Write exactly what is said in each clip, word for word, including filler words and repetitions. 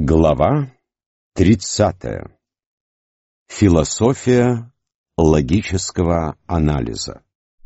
Глава тридцатая. Философия логического анализа.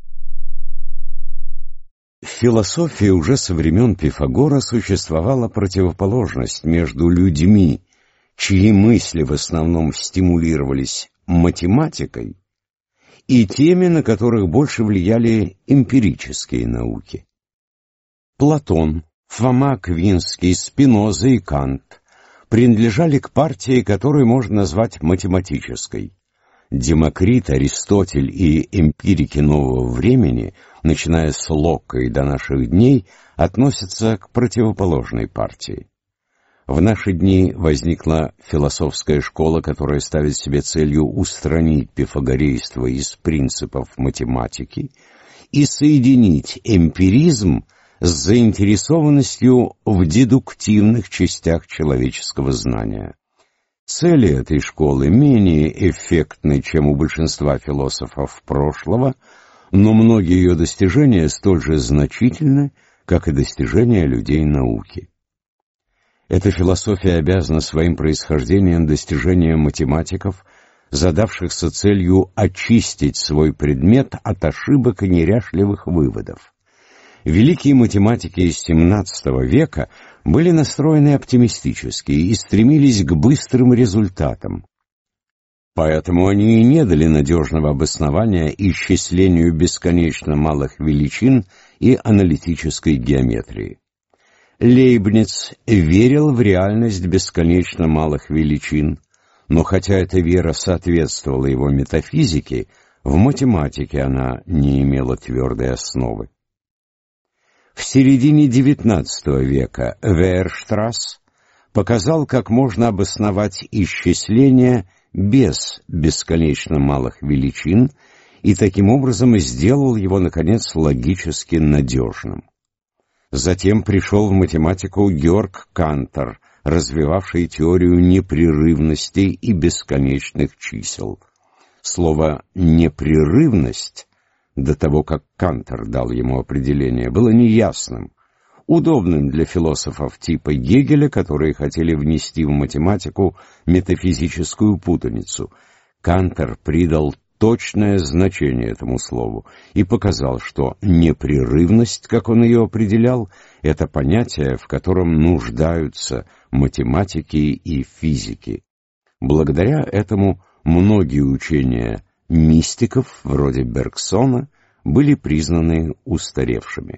В философии уже со времен Пифагора существовала противоположность между людьми, чьи мысли в основном стимулировались математикой, и теми, на которых больше влияли эмпирические науки. Платон, Фома Аквинский, Спиноза и Кант принадлежали к партии, которую можно назвать математической. Демокрит, Аристотель и эмпирики нового времени, начиная с Локка и до наших дней, относятся к противоположной партии. В наши дни возникла философская школа, которая ставит себе целью устранить пифагорейство из принципов математики и соединить эмпиризм с заинтересованностью в дедуктивных частях человеческого знания. Цели этой школы менее эффектны, чем у большинства философов прошлого, но многие ее достижения столь же значительны, как и достижения людей науки. Эта философия обязана своим происхождением достижениям математиков, задавшихся целью очистить свой предмет от ошибок и неряшливых выводов. Великие математики из семнадцатого века были настроены оптимистически и стремились к быстрым результатам. Поэтому они и не дали надежного обоснования исчислению бесконечно малых величин и аналитической геометрии. Лейбниц верил в реальность бесконечно малых величин, но хотя эта вера соответствовала его метафизике, в математике она не имела твердой основы. В середине девятнадцатого века Веерштрасс показал, как можно обосновать исчисления без бесконечно малых величин, и таким образом сделал его, наконец, логически надежным. Затем пришел в математику Георг Кантор, развивавший теорию непрерывности и бесконечных чисел. Слово «непрерывность» до того, как Кантор дал ему определение, было неясным, удобным для философов типа Гегеля, которые хотели внести в математику метафизическую путаницу. Кантор придал точное значение этому слову и показал, что непрерывность, как он ее определял, это понятие, в котором нуждаются математики и физики. Благодаря этому многие учения мистиков, вроде Бергсона, были признаны устаревшими.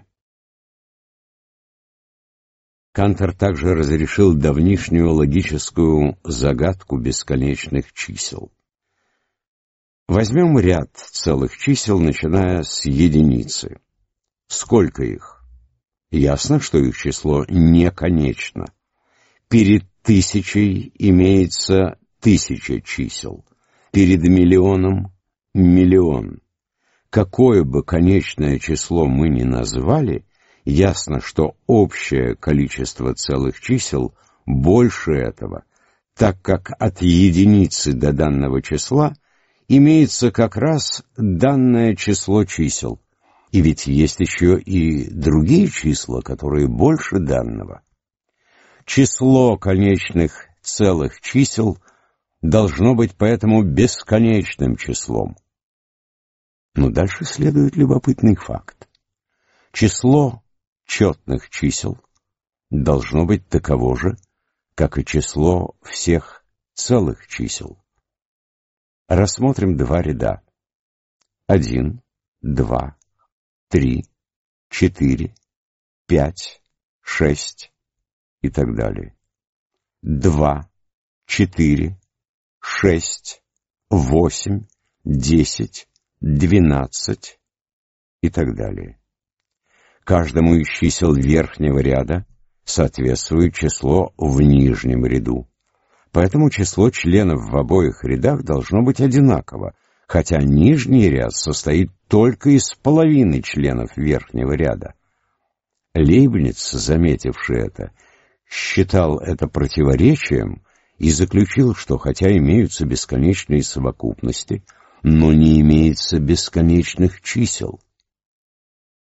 Кантор также разрешил давнишнюю логическую загадку бесконечных чисел. Возьмем ряд целых чисел, начиная с единицы. Сколько их? Ясно, что их число не конечно. Перед тысячей имеется тысяча чисел, перед миллионом — миллион. Какое бы конечное число мы ни назвали, ясно, что общее количество целых чисел больше этого, так как от единицы до данного числа имеется как раз данное число чисел. И ведь есть еще и другие числа, которые больше данного. Число конечных целых чисел должно быть поэтому бесконечным числом. Но дальше следует любопытный факт. Число четных чисел должно быть таково же, как и число всех целых чисел. Рассмотрим два ряда. Один, два, три, четыре, пять, шесть и так далее. Два, четыре, шесть, восемь, десять, двенадцать и так далее. Каждому из чисел верхнего ряда соответствует число в нижнем ряду. Поэтому число членов в обоих рядах должно быть одинаково, хотя нижний ряд состоит только из половины членов верхнего ряда. Лейбниц, заметивший это, считал это противоречием и заключил, что хотя имеются бесконечные совокупности, но не имеется бесконечных чисел.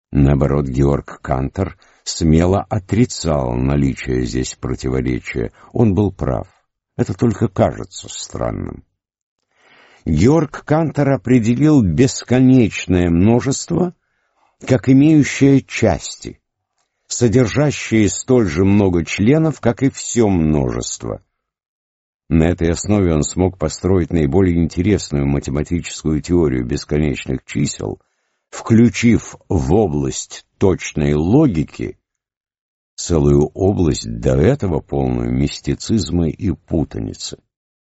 Наоборот, Георг Кантор смело отрицал наличие здесь противоречия. Он был прав. Это только кажется странным. Георг Кантор определил бесконечное множество как имеющее части, содержащие столь же много членов, как и все множество. На этой основе он смог построить наиболее интересную математическую теорию бесконечных чисел, включив в область точной логики целую область до этого полную мистицизма и путаницы.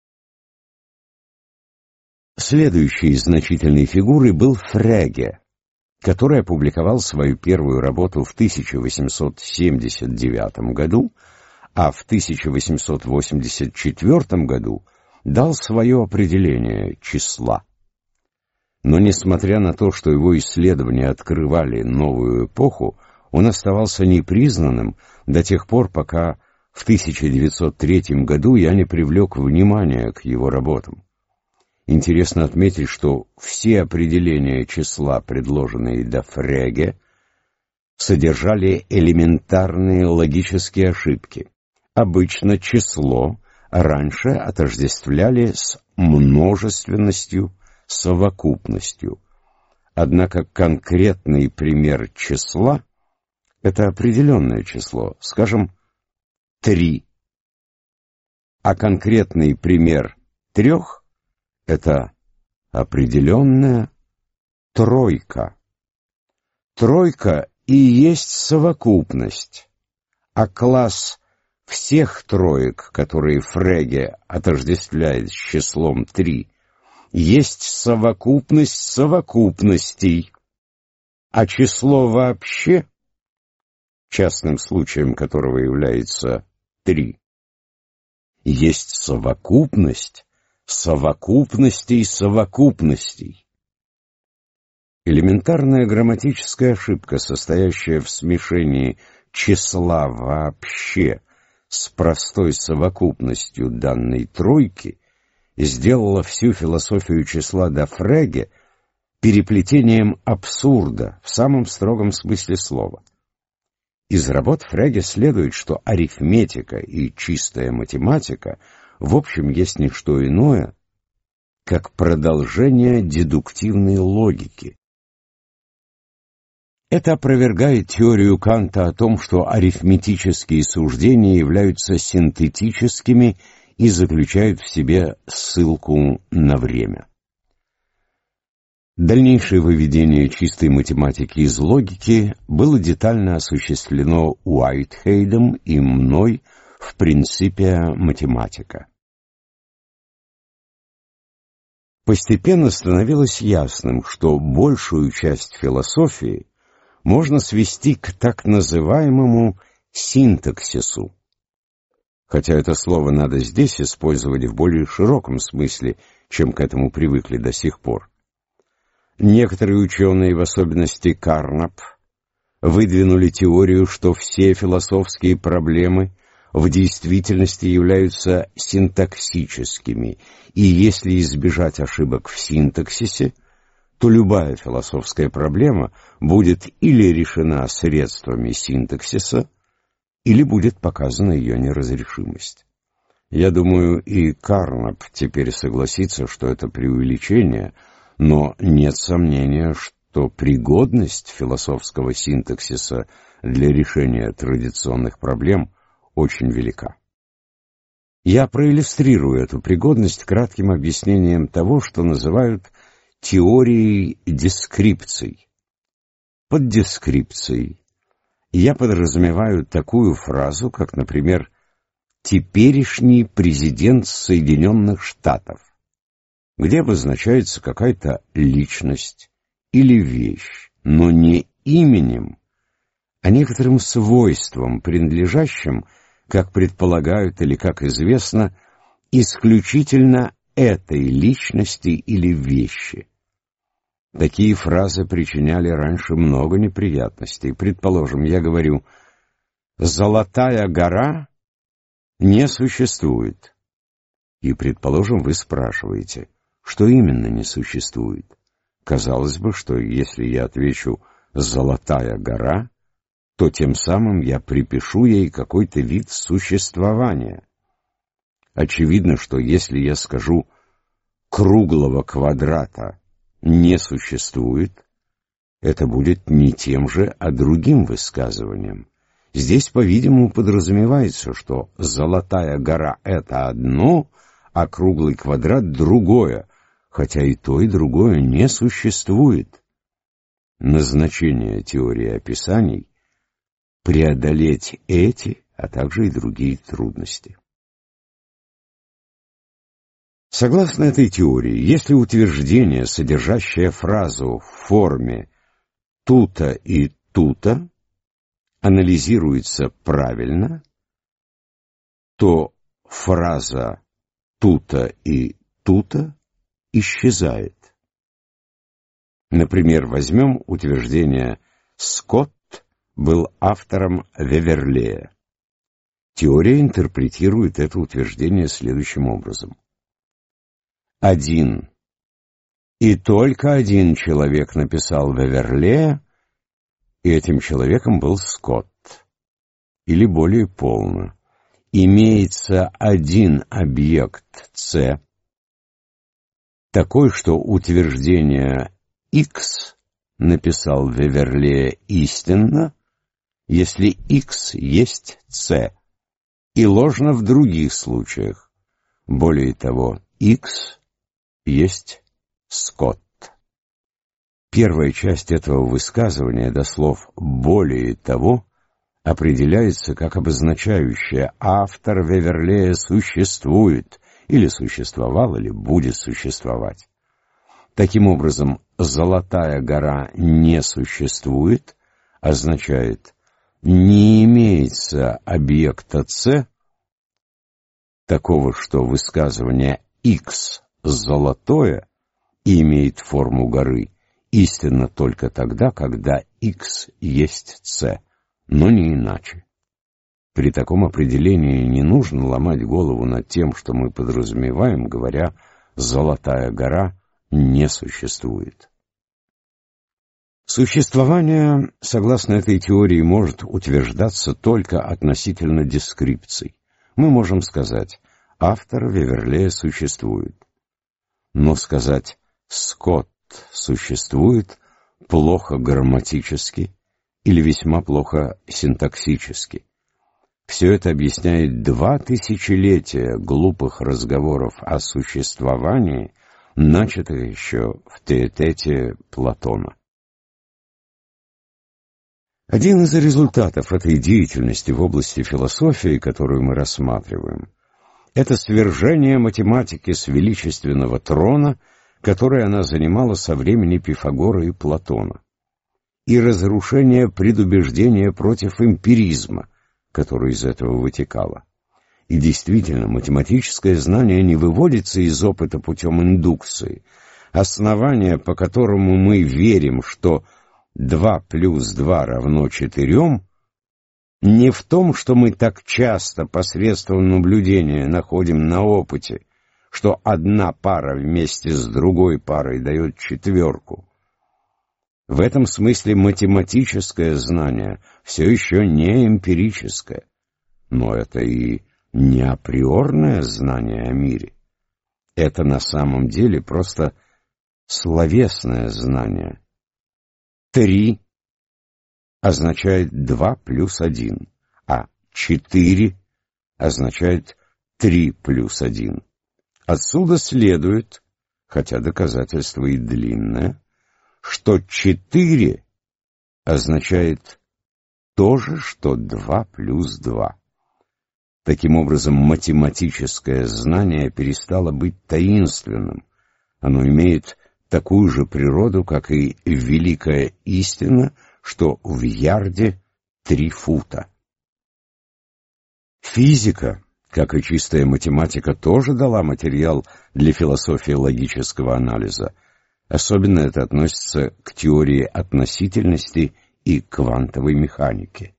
Следующей значительной фигурой был Фреге, который опубликовал свою первую работу в тысяча восемьсот семьдесят девятом году, а в тысяча восемьсот восемьдесят четвёртом году дал свое определение числа. Но несмотря на то, что его исследования открывали новую эпоху, он оставался непризнанным до тех пор, пока в тысяча девятьсот третьем году я не привлек внимания к его работам. Интересно отметить, что все определения числа, предложенные до Фреге, содержали элементарные логические ошибки. Обычно число раньше отождествляли с множественностью, совокупностью. Однако конкретный пример числа — это определенное число, скажем, три. А конкретный пример трех — это определенная тройка. Тройка и есть совокупность, а класс всех троек, которые Фреге отождествляет с числом три, есть совокупность совокупностей, а число вообще, частным случаем которого является три, есть совокупность совокупностей совокупностей. Элементарная грамматическая ошибка, состоящая в смешении числа вообще с простой совокупностью данной тройки, сделала всю философию числа до Фреге переплетением абсурда в самом строгом смысле слова. Из работ Фреге следует, что арифметика и чистая математика в общем есть не что иное, как продолжение дедуктивной логики. Это опровергает теорию Канта о том, что арифметические суждения являются синтетическими и заключают в себе ссылку на время. Дальнейшее выведение чистой математики из логики было детально осуществлено Уайтхейдом и мной в принципе математика. Постепенно становилось ясным, что большую часть философии можно свести к так называемому синтаксису, хотя это слово надо здесь использовать в более широком смысле, чем к этому привыкли до сих пор. Некоторые ученые, в особенности Карнап, выдвинули теорию, что все философские проблемы в действительности являются синтаксическими, и если избежать ошибок в синтаксисе, то любая философская проблема будет или решена средствами синтаксиса, или будет показана ее неразрешимость. Я думаю, и Карнап теперь согласится, что это преувеличение, но нет сомнения, что пригодность философского синтаксиса для решения традиционных проблем очень велика. Я проиллюстрирую эту пригодность кратким объяснением того, что называют теорией дескрипций. Под дескрипцией я подразумеваю такую фразу, как, например, «теперешний президент Соединенных Штатов», где обозначается какая-то личность или вещь, но не именем, а некоторым свойством, принадлежащим, как предполагают или как известно, исключительно этой личности или вещи. Такие фразы причиняли раньше много неприятностей. Предположим, я говорю «Золотая гора не существует». И, предположим, вы спрашиваете, что именно не существует. Казалось бы, что если я отвечу «золотая гора», то тем самым я припишу ей какой-то вид существования. Очевидно, что если я скажу «круглого квадрата не существует», это будет не тем же, а другим высказыванием. Здесь, по-видимому, подразумевается, что «золотая гора» — это одно, а круглый квадрат — другое, хотя и то, и другое не существует. Назначение теории описаний — преодолеть эти, а также и другие трудности. Согласно этой теории, если утверждение, содержащее фразу в форме «туто» и «туто», анализируется правильно, то фраза «туто» и «туто» исчезает. Например, возьмем утверждение «Скотт был автором Веверлея». Теория интерпретирует это утверждение следующим образом. Один и только один человек написал Веверлея, и этим человеком был Скотт. Или более полно. Имеется один объект С, такой, что утверждение X написал Веверлея истинно, если X есть С, и ложно в других случаях. Более того, X есть Скотт. Первая часть этого высказывания до слов «более того» определяется как обозначающая «автор Веверлея существует» или существовал, или будет существовать. Таким образом, «золотая гора не существует» означает «не имеется объекта С», такого, что высказывание X золотое и имеет форму горы, истинно только тогда, когда X есть С, но не иначе. При таком определении не нужно ломать голову над тем, что мы подразумеваем, говоря «золотая гора не существует». Существование, согласно этой теории, может утверждаться только относительно дескрипций. Мы можем сказать «автор Веверлея существует», но сказать «Скотт существует» плохо грамматически или весьма плохо синтаксически. Все это объясняет два тысячелетия глупых разговоров о существовании, начатых еще в Теэтете Платона. Один из результатов этой деятельности в области философии, которую мы рассматриваем, это свержение математики с величественного трона, который она занимала со времени Пифагора и Платона, и разрушение предубеждения против эмпиризма, которое из этого вытекало. И действительно, математическое знание не выводится из опыта путем индукции. Основание, по которому мы верим, что два плюс два равно четырем, не в том, что мы так часто посредством наблюдения находим на опыте, что одна пара вместе с другой парой дает четверку. В этом смысле математическое знание все еще не эмпирическое, но это и не априорное знание о мире. Это на самом деле просто словесное знание. Три означает два плюс один, а четыре означает три плюс один. Отсюда следует, хотя доказательство и длинное, что четыре означает то же, что два плюс два. Таким образом, математическое знание перестало быть таинственным. Оно имеет такую же природу, как и великая истина, что в ярде три фута. Физика, как и чистая математика, тоже дала материал для философии логического анализа. Особенно это относится к теории относительности и квантовой механике.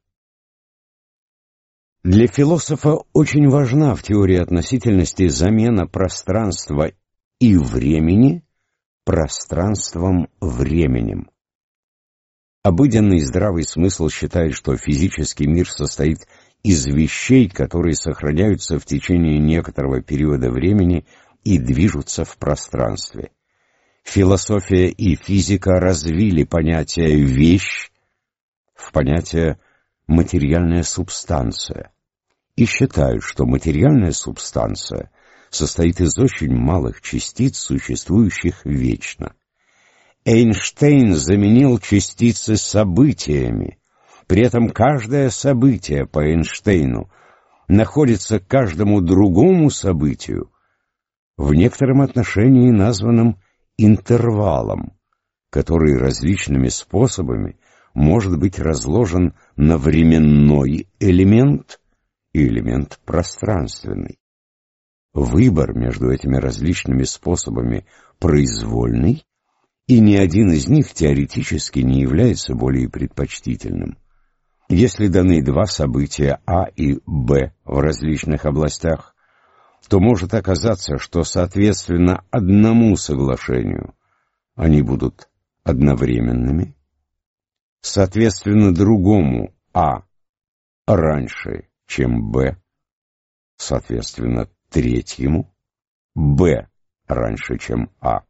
Для философа очень важна в теории относительности замена пространства и времени пространством-временем. Обыденный здравый смысл считает, что физический мир состоит из вещей, которые сохраняются в течение некоторого периода времени и движутся в пространстве. Философия и физика развили понятие «вещь» в понятие «материальная субстанция» и считают, что материальная субстанция состоит из очень малых частиц, существующих вечно. Эйнштейн заменил частицы событиями. При этом каждое событие по Эйнштейну находится к каждому другому событию в некотором отношении названном интервалом, который различными способами может быть разложен на временной элемент и элемент пространственный. Выбор между этими различными способами произвольный, и ни один из них теоретически не является более предпочтительным. Если даны два события А и Б в различных областях, то может оказаться, что соответственно одному соглашению они будут одновременными, соответственно другому А раньше, чем Б, соответственно третьему Б раньше, чем А.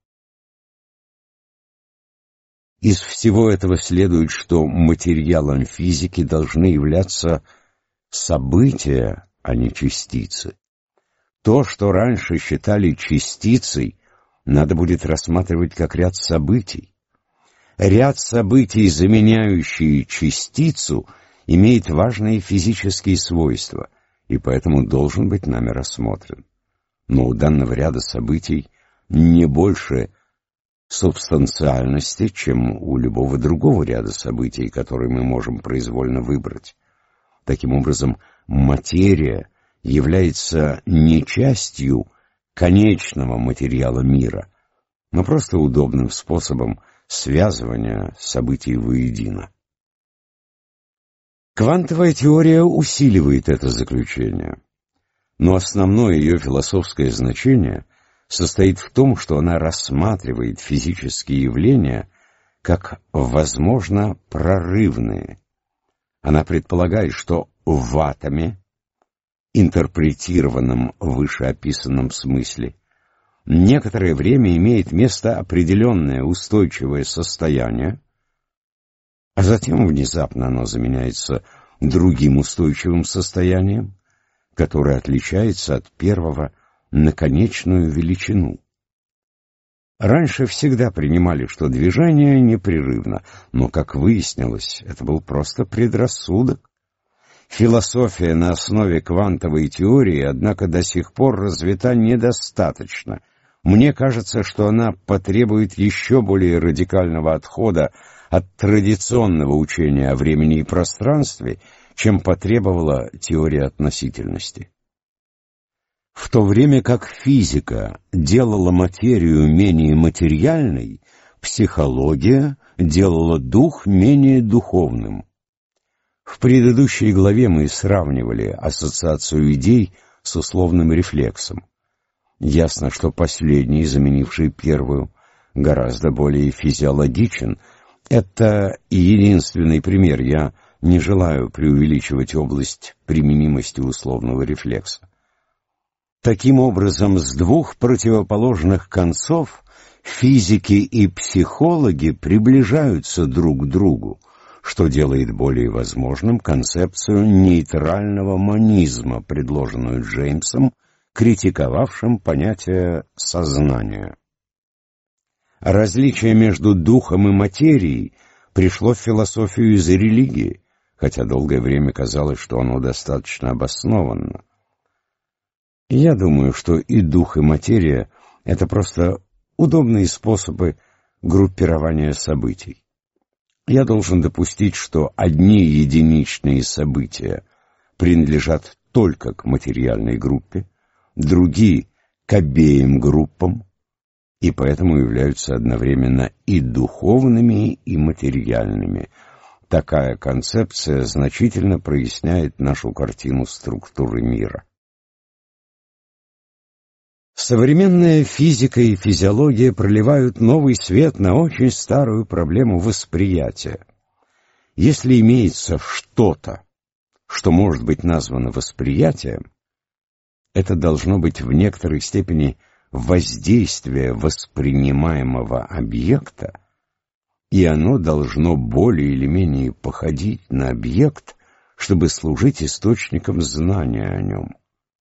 Из всего этого следует, что материалом физики должны являться события, а не частицы. То, что раньше считали частицей, надо будет рассматривать как ряд событий. Ряд событий, заменяющий частицу, имеет важные физические свойства, и поэтому должен быть нами рассмотрен. Но у данного ряда событий не больше субстанциальности, чем у любого другого ряда событий, которые мы можем произвольно выбрать. Таким образом, материя является не частью конечного материала мира, но просто удобным способом связывания событий воедино. Квантовая теория усиливает это заключение, но основное ее философское значение состоит в том, что она рассматривает физические явления как, возможно, прорывные. Она предполагает, что в атоме, интерпретированном в вышеописанном смысле, некоторое время имеет место определенное устойчивое состояние, а затем внезапно оно заменяется другим устойчивым состоянием, которое отличается от первого на конечную величину. Раньше всегда принимали, что движение непрерывно, но, как выяснилось, это был просто предрассудок. Философия на основе квантовой теории, однако, до сих пор развита недостаточно. Мне кажется, что она потребует еще более радикального отхода от традиционного учения о времени и пространстве, чем потребовала теория относительности. В то время как физика делала материю менее материальной, психология делала дух менее духовным. В предыдущей главе мы сравнивали ассоциацию идей с условным рефлексом. Ясно, что последний, заменивший первую, гораздо более физиологичен. Это единственный пример, я не желаю преувеличивать область применимости условного рефлекса. Таким образом, с двух противоположных концов физики и психологи приближаются друг к другу, что делает более возможным концепцию нейтрального монизма, предложенную Джеймсом, критиковавшим понятие сознания. Различие между духом и материей пришло в философию из религии, хотя долгое время казалось, что оно достаточно обоснованно. Я думаю, что и дух, и материя — это просто удобные способы группирования событий. Я должен допустить, что одни единичные события принадлежат только к материальной группе, другие — к обеим группам, и поэтому являются одновременно и духовными, и материальными. Такая концепция значительно проясняет нашу картину структуры мира. Современная физика и физиология проливают новый свет на очень старую проблему восприятия. Если имеется что-то, что может быть названо восприятием, это должно быть в некоторой степени воздействие воспринимаемого объекта, и оно должно более или менее походить на объект, чтобы служить источником знания о нем.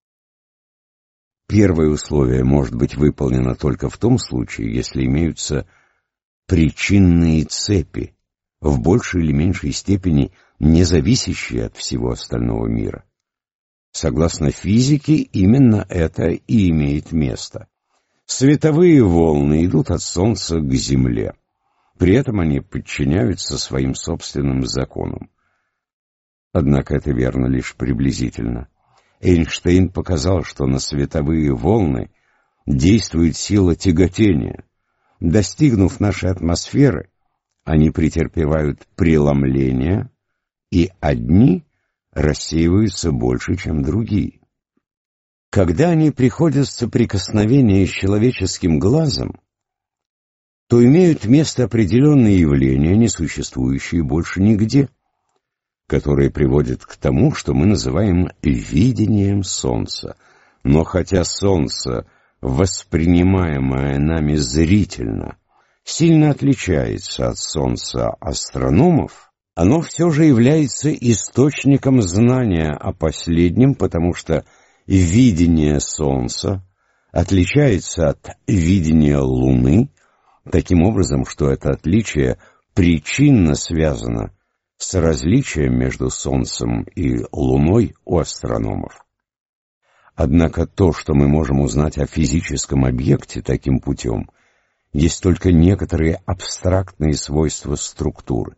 Первое условие может быть выполнено только в том случае, если имеются причинные цепи, в большей или меньшей степени не зависящие от всего остального мира. Согласно физике, именно это и имеет место. Световые волны идут от Солнца к Земле. При этом они подчиняются своим собственным законам. Однако это верно лишь приблизительно. Эйнштейн показал, что на световые волны действует сила тяготения. Достигнув нашей атмосферы, они претерпевают преломление, и одни рассеиваются больше, чем другие. Когда они приходят в соприкосновение с человеческим глазом, то имеют место определенные явления, не существующие больше нигде, которые приводят к тому, что мы называем видением Солнца. Но хотя Солнце, воспринимаемое нами зрительно, сильно отличается от Солнца астрономов, оно все же является источником знания о последнем, потому что видение Солнца отличается от видения Луны, таким образом, что это отличие причинно связано с различием между Солнцем и Луной у астрономов. Однако то, что мы можем узнать о физическом объекте таким путем, есть только некоторые абстрактные свойства структуры.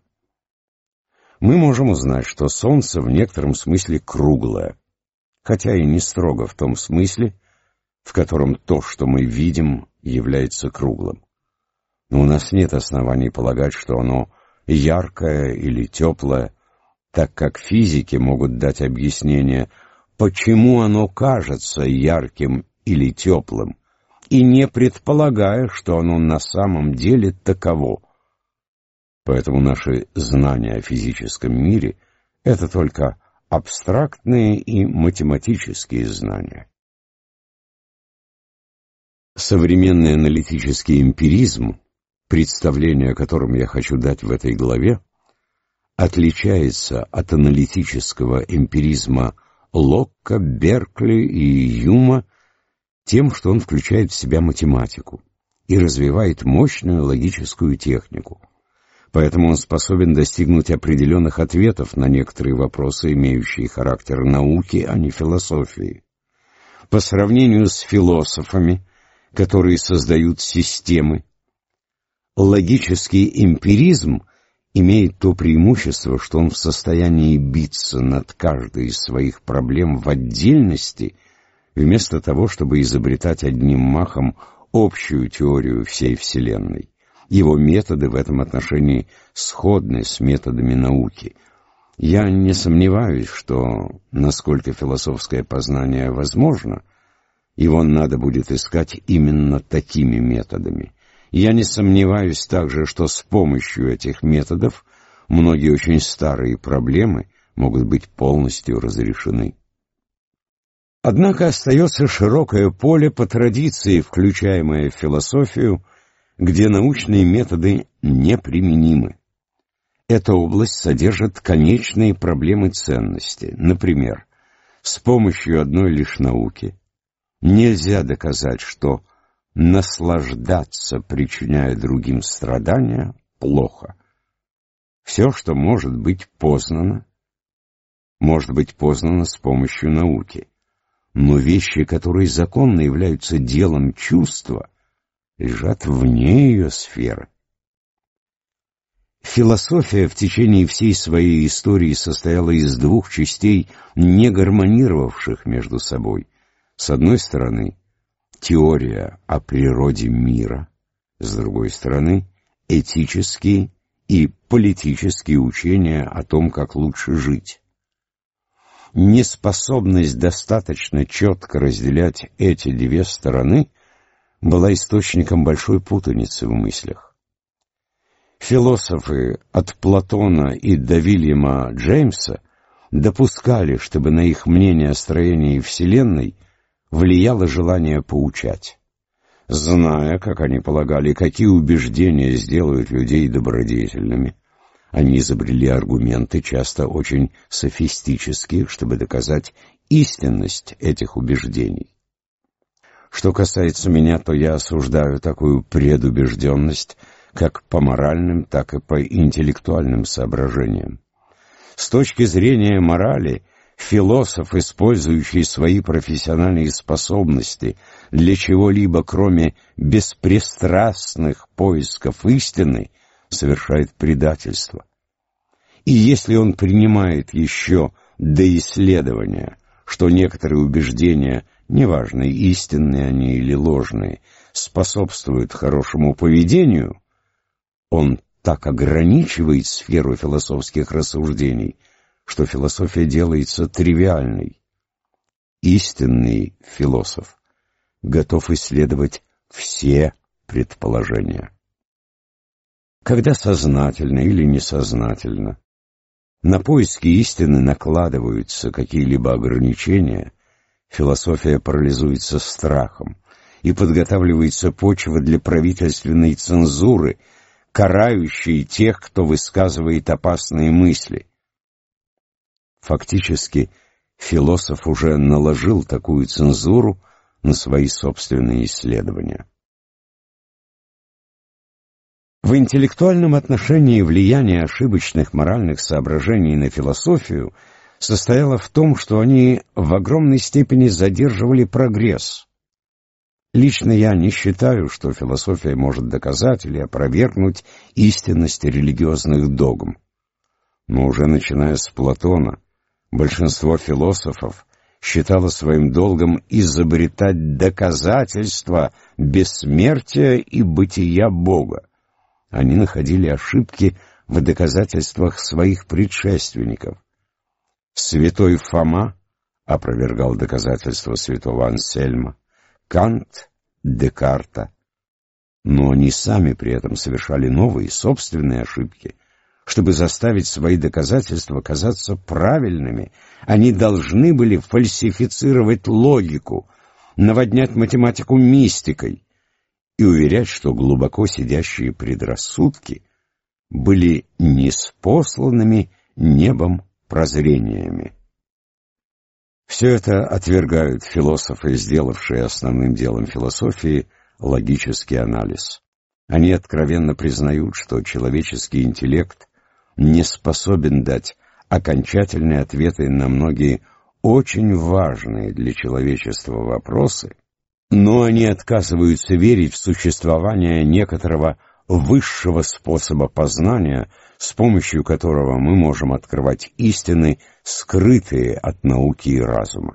Мы можем узнать, что Солнце в некотором смысле круглое, хотя и не строго в том смысле, в котором то, что мы видим, является круглым. Но у нас нет оснований полагать, что оно яркое или теплое, так как физики могут дать объяснение, почему оно кажется ярким или теплым, и не предполагая, что оно на самом деле таково. Поэтому наши знания о физическом мире — это только абстрактные и математические знания. Современный аналитический эмпиризм, представление о котором я хочу дать в этой главе, отличается от аналитического эмпиризма Локка, Беркли и Юма тем, что он включает в себя математику и развивает мощную логическую технику. Поэтому он способен достигнуть определенных ответов на некоторые вопросы, имеющие характер науки, а не философии. По сравнению с философами, которые создают системы, логический эмпиризм имеет то преимущество, что он в состоянии биться над каждой из своих проблем в отдельности, вместо того, чтобы изобретать одним махом общую теорию всей Вселенной. Его методы в этом отношении сходны с методами науки. Я не сомневаюсь, что, насколько философское познание возможно, его надо будет искать именно такими методами. Я не сомневаюсь также, что с помощью этих методов многие очень старые проблемы могут быть полностью разрешены. Однако остается широкое поле по традиции, включаемое в философию, где научные методы неприменимы. Эта область содержит конечные проблемы ценности. Например, с помощью одной лишь науки нельзя доказать, что наслаждаться, причиняя другим страдания, плохо. Все, что может быть познано, может быть познано с помощью науки. Но вещи, которые законно являются делом чувства, лежат вне ее сферы. Философия в течение всей своей истории состояла из двух частей, не гармонировавших между собой. С одной стороны, теория о природе мира, с другой стороны, этические и политические учения о том, как лучше жить. Неспособность достаточно четко разделять эти две стороны была источником большой путаницы в мыслях. Философы от Платона и до Вильяма Джеймса допускали, чтобы на их мнение о строении Вселенной влияло желание поучать. Зная, как они полагали, какие убеждения сделают людей добродетельными, они изобрели аргументы, часто очень софистические, чтобы доказать истинность этих убеждений. Что касается меня, то я осуждаю такую предубежденность как по моральным, так и по интеллектуальным соображениям. С точки зрения морали, философ, использующий свои профессиональные способности для чего-либо, кроме беспристрастных поисков истины, совершает предательство. И если он принимает еще до исследования, что некоторые убеждения, неважно, истинные они или ложные, способствуют хорошему поведению, он так ограничивает сферу философских рассуждений, что философия делается тривиальной. Истинный философ готов исследовать все предположения. Когда сознательно или несознательно на поиски истины накладываются какие-либо ограничения, философия парализуется страхом и подготавливается почва для правительственной цензуры, карающей тех, кто высказывает опасные мысли. Фактически, философ уже наложил такую цензуру на свои собственные исследования. В интеллектуальном отношении влияние ошибочных моральных соображений на философию состояло в том, что они в огромной степени задерживали прогресс. Лично я не считаю, что философия может доказать или опровергнуть истинность религиозных догм. Но уже начиная с Платона, большинство философов считало своим долгом изобретать доказательства бессмертия и бытия Бога. Они находили ошибки в доказательствах своих предшественников. Святой Фома опровергал доказательства святого Ансельма, Кант — Декарта. Но они сами при этом совершали новые, собственные ошибки. Чтобы заставить свои доказательства казаться правильными, они должны были фальсифицировать логику, наводнять математику мистикой и уверять, что глубоко сидящие предрассудки были неспосланными небом прозрениями. Все это отвергают философы, сделавшие основным делом философии логический анализ. Они откровенно признают, что человеческий интеллект не способен дать окончательные ответы на многие очень важные для человечества вопросы, но они отказываются верить в существование некоторого высшего способа познания, с помощью которого мы можем открывать истины, скрытые от науки и разума.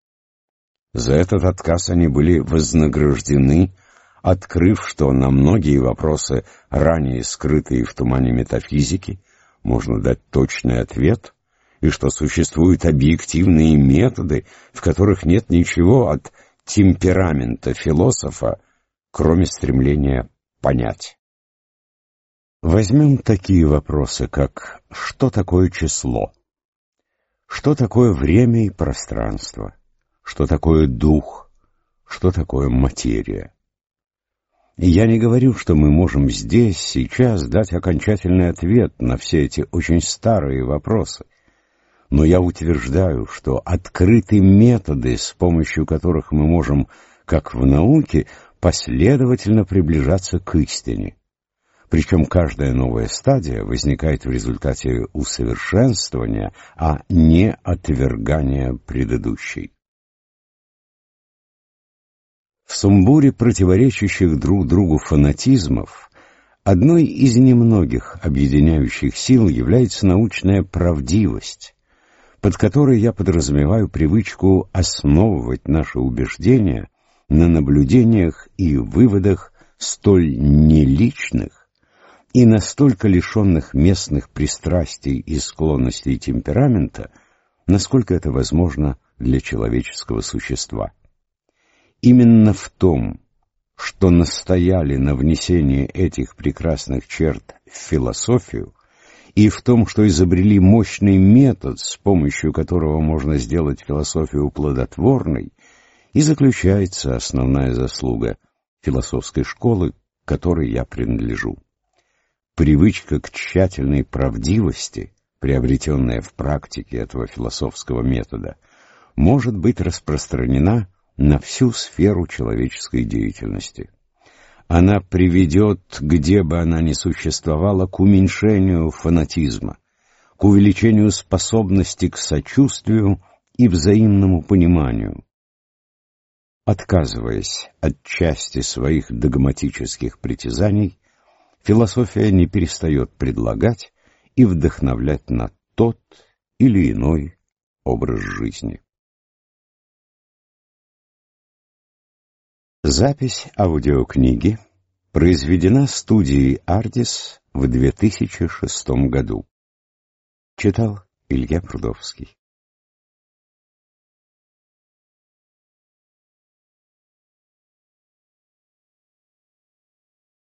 За этот отказ они были вознаграждены, открыв, что на многие вопросы, ранее скрытые в тумане метафизики, можно дать точный ответ, и что существуют объективные методы, в которых нет ничего от темперамента философа, кроме стремления понять. Возьмем такие вопросы, как «что такое число?», «что такое время и пространство?», «что такое дух?», «что такое материя?». Я не говорю, что мы можем здесь, сейчас дать окончательный ответ на все эти очень старые вопросы, но я утверждаю, что открыты методы, с помощью которых мы можем, как в науке, последовательно приближаться к истине. Причем каждая новая стадия возникает в результате усовершенствования, а не отвергания предыдущей. В сумбуре противоречащих друг другу фанатизмов одной из немногих объединяющих сил является научная правдивость, под которой я подразумеваю привычку основывать наши убеждения на наблюдениях и выводах столь неличных и настолько лишенных местных пристрастий и склонностей темперамента, насколько это возможно для человеческого существа. Именно в том, что настояли на внесении этих прекрасных черт в философию, и в том, что изобрели мощный метод, с помощью которого можно сделать философию плодотворной, и заключается основная заслуга философской школы, к которой я принадлежу. Привычка к тщательной правдивости, приобретенная в практике этого философского метода, может быть распространена на всю сферу человеческой деятельности. Она приведет, где бы она ни существовала, к уменьшению фанатизма, к увеличению способности к сочувствию и взаимному пониманию. Отказываясь от части своих догматических притязаний, философия не перестает предлагать и вдохновлять на тот или иной образ жизни. Запись аудиокниги произведена студией «Ардис» в две тысячи шестом году. Читал Илья Прудовский.